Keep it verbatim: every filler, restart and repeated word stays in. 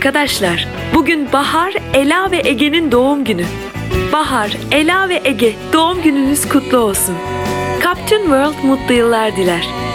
Arkadaşlar, bugün Bahar, Ela ve Ege'nin doğum günü. Bahar, Ela ve Ege, doğum gününüz kutlu olsun. Captain World mutlu yıllar diler.